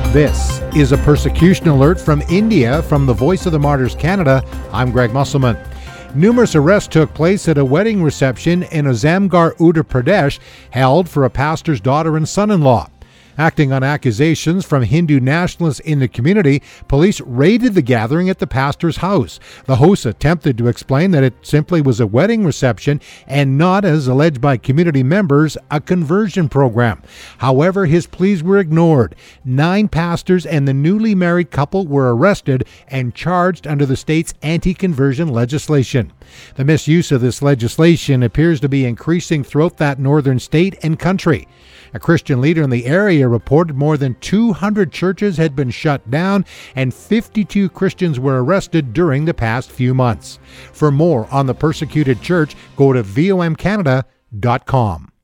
This is a persecution alert from India from the Voice of the Martyrs Canada. I'm Greg Musselman. Numerous arrests took place at a wedding reception in Azamgarh, Uttar Pradesh, held for a pastor's daughter and son-in-law. Acting on accusations from Hindu nationalists in the community, police raided the gathering at the pastor's house. The host attempted to explain that it simply was a wedding reception and not, as alleged by community members, a conversion program. However, his pleas were ignored. 9 pastors and the newly married couple were arrested and charged under the state's anti-conversion legislation. The misuse of this legislation appears to be increasing throughout that northern state and country. A Christian leader in the area reported more than 200 churches had been shut down and 52 Christians were arrested during the past few months. For more on the persecuted church, go to VOMCanada.com.